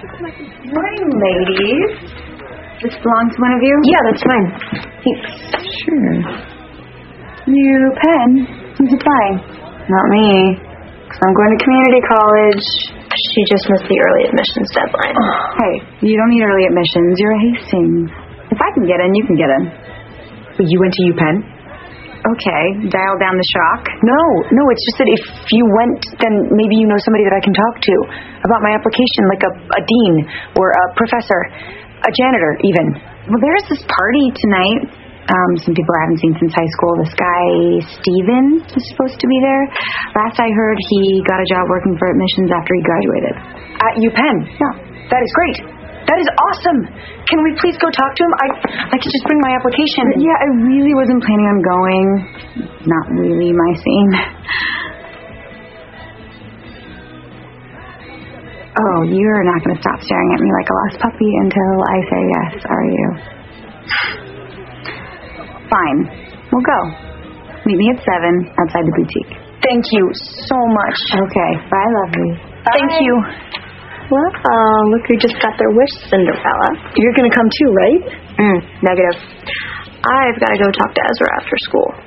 Morning, ladies. This belongs to one of you? Yeah, that's mine. Thanks. Sure. Pen? Who's applying? Not me. Because I'm going to community college. She just missed the early admissions deadline. Hey, you don't need early admissions. You're a Hastings. If I can get in, you can get in. But you went to UPenn? Okay, dial down the shock. No, it's just that if you went, then maybe you know somebody that I can talk to about my application, like a dean or a professor, a janitor even. Well, there's this party tonight. Some people I haven't seen since high school. This guy, Steven, is supposed to be there. Last I heard, he got a job working for admissions after he graduated. At UPenn? Yeah. That is great. That is awesome. Can we please go talk to him? I can just bring my application. Yeah, I really wasn't planning on going. Not really my scene. Oh, you're not going to stop staring at me like a lost puppy until I say yes, are you? Fine. We'll go. Meet me at 7 outside the boutique. Thank you so much. Okay. Bye, lovely. Bye. Thank you. Well, look who just got their wish, Cinderella. You're going to come too, right? Negative. I've got to go talk to Ezra after school.